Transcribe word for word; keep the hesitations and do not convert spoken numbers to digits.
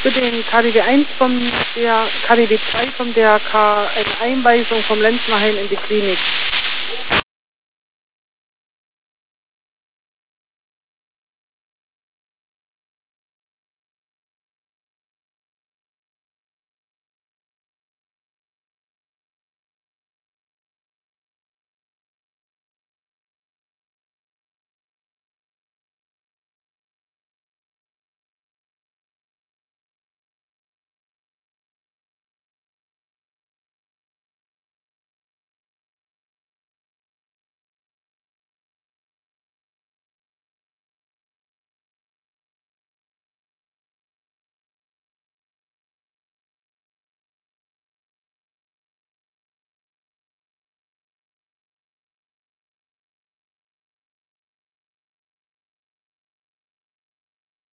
Für den K D W eins kommt der, K D W zwei kommt der K, eine Einweisung vom Lenznerheim in die Klinik.